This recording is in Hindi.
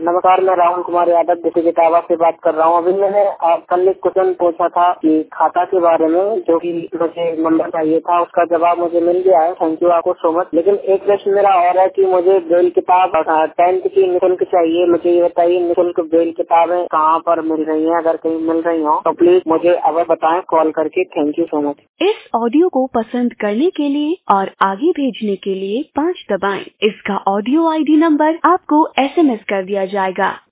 नमस्कार, मैं राहुल कुमार यादव डिस्ट्रिक्ट इटावा से बात कर रहा हूँ। अभी मैंने कल एक क्वेश्चन पूछा था कि खाता के बारे में, जो कि मुझे नंबर चाहिए था, उसका जवाब मुझे मिल गया है। थैंक यू आपको सो मच। लेकिन एक प्रश्न मेरा और है कि मुझे ब्रेल किताब 10th की निःशुल्क चाहिए। मुझे ये बताइए निःशुल्क ब्रेल किताबें कहाँ पर मिल रही है? अगर कहीं मिल रही हो तो प्लीज मुझे अब बताएं कॉल करके। Thank you so much. इस ऑडियो को पसंद करने के लिए और आगे भेजने के लिए 5 दबाएं। इसका ऑडियो ID नंबर आपको SMS कर दिया जाएगा।